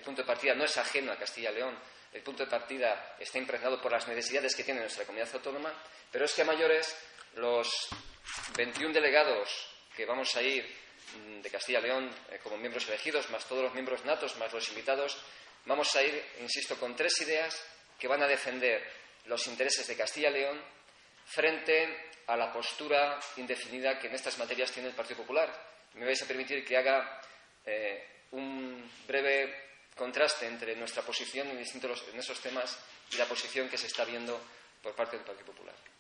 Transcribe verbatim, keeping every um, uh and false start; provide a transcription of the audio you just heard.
punto de partida no es ajeno a Castilla y León, el punto de partida está impregnado por las necesidades que tiene nuestra comunidad autónoma, pero es que a mayores los veintiún delegados que vamos a ir de Castilla y León eh, como miembros elegidos, más todos los miembros natos, más los invitados, vamos a ir, insisto, con tres ideas que van a defender los intereses de Castilla y León frente a la postura indefinida que en estas materias tiene el Partido Popular. Me vais a permitir que haga eh, un breve contraste entre nuestra posición en, distintos, en esos temas y la posición que se está viendo por parte del Partido Popular.